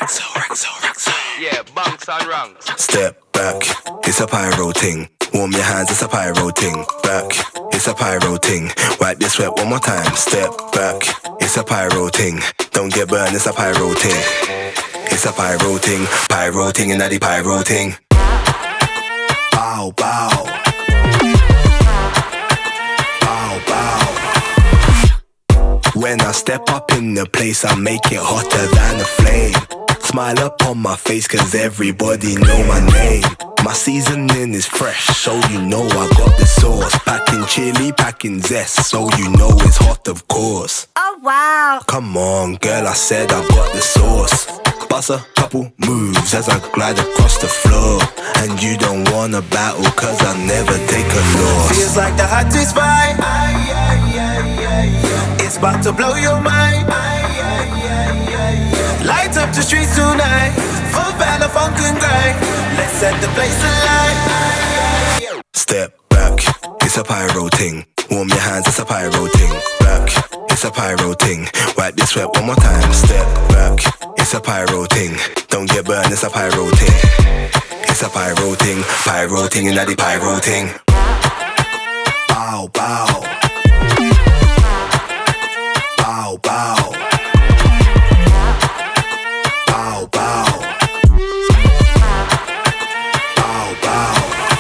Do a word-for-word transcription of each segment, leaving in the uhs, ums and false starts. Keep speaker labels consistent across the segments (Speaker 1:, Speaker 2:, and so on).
Speaker 1: Yeah, bunks and ranks.
Speaker 2: Step back, it's a pyro ting. Warm your hands, it's a pyro ting. Back, it's a pyro ting. Wipe your sweat one more time. Step back, it's a pyro ting. Don't get burned, it's a pyro ting. It's a pyro ting, pyro ting and the pyro ting. Bow, bow. Bow, bow. When I step up in the place, I make it hotter than a flame. Smile up on my face cause everybody know my name. My seasoning is fresh, so you know I got the sauce. Packing chili, packing zest, so you know it's hot of course.
Speaker 3: Oh wow.
Speaker 2: Come on girl, I said I got the sauce. Bust a couple moves as I glide across the floor. And you don't wanna battle cause I never take a loss.
Speaker 4: Feels like the hottest vibe. It's about to blow your mind. Light up the streets tonight. Full band of funk and grind. Let's set the place alight.
Speaker 2: Step back, it's a pyro ting. Warm your hands, it's a pyro ting. Back, it's a pyro ting. Wipe your sweat one more time. Step back, it's a pyro ting. Don't get burned, it's a pyro ting. It's a pyro ting, pyro ting and the pyro ting. Bow, bow. Bow, bow. Bow, bow. Bow, bow.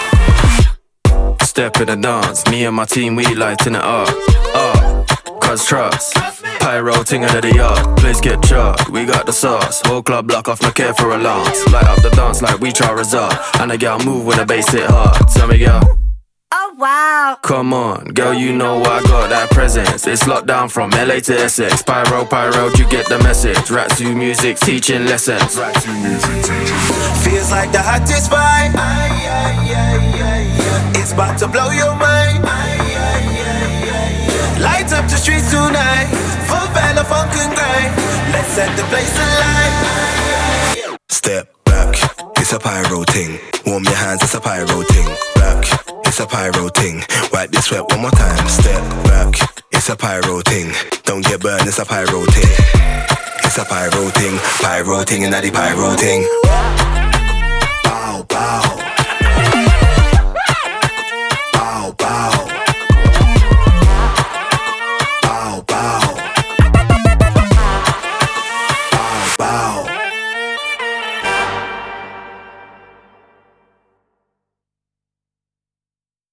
Speaker 5: Step in the dance, me and my team, we lighting it up. Up, cause trust. Pyro ting under the yard, place get charged, we got the sauce. Whole club block off, no care for a lance. Light up the dance like we try result. And the girl move when the bass hit hard. Tell me girl.
Speaker 3: Oh wow.
Speaker 5: Come on, girl, you know I got that presence. It's locked down from L A to Essex. Pyro, pyro, you get the message. Ratsu music, teaching lessons.
Speaker 4: Feels like the hottest vibe. It's about to blow your mind. Light up the streets tonight. Full band of funk and grind. Let's set the place alight.
Speaker 2: Step back, it's a pyro ting. Warm your hands, it's a pyro ting. Back, it's a pyro ting. Wipe your sweat one more time. Step back, it's a pyro ting. Don't get burned, it's a pyro ting. It's a pyro ting, pyro ting and the pyro ting. Bow, bow.